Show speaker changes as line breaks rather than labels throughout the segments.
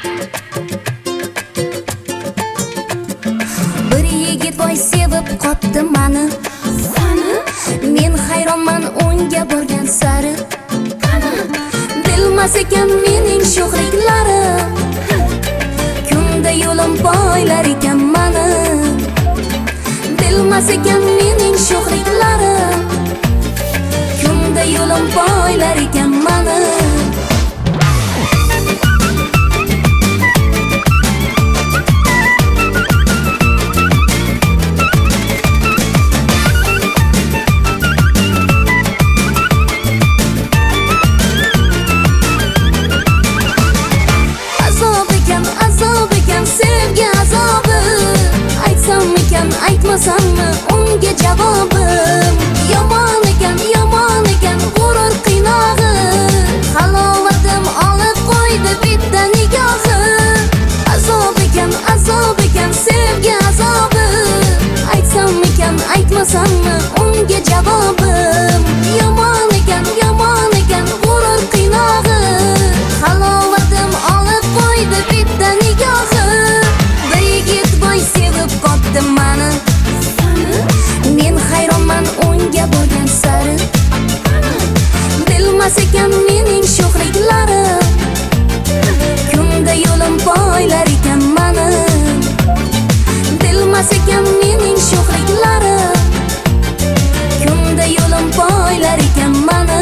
Bir yigit voy sevib qopti mani. Men hayronman unga borgan sari. Bilmas ekan mening sho'xliklarim. Kunda yo'lim poylar ekan mani. Bilmas ekan mening sho'xliklarim. Kunda yo'lim poylar ekan mani. Aytmasammi unga javobim? Yomon ekan g'urur qiynog'i. Halovatim olib qo'ydi bitta nigohi. Azob ekan sevgi azobi. Aytsammikan aytmasammi unga javobim? Yomon ekan g'urur qiynog'i. Halovatim olib qo'ydi bitta nigohi. Bir yigit voy sevib qopti mani. Men hayronman unga borgan sari. Bilmas ekan mening sho'xliklarim. Kunda yo'lim poylar ekan mani. Bilmas ekan mening sho'xliklarim. Kunda yo'lim poylar ekan mani.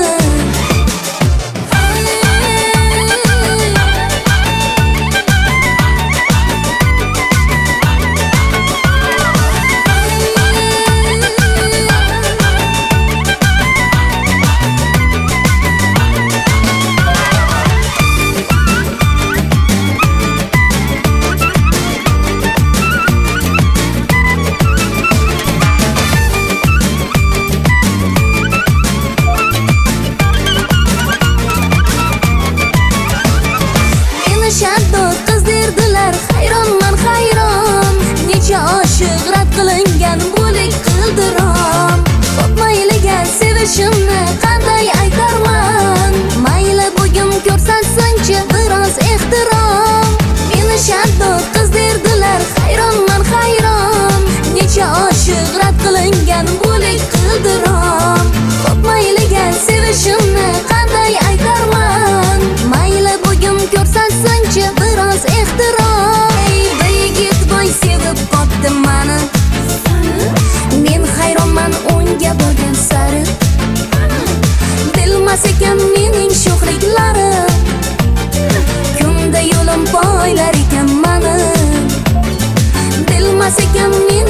Shaddod qizdirdilar, hayronman hayron. Necha oshiq rad qilingan bo'lik qildirom. Ko'p mayliga sevishimni qanday aytarman? Mayli bugun ko'rsatsinchi biroz ehtirom. Meni shaddod qizdirdilar, hayronman hayron. Necha oshiq rad qilingan bo'lik qildirom. Ko'p mayliga sevishimni qanday aytarman? Mayli bugun ko'rsatsinchi biroz ehtirom. Bir yigit voy sevib qopti mani. Men hayronman unga borgan sari. Bilmas ekan mening sho'xliklarim. Kunda yo'lim poylar ekan mani. Bilmas ekan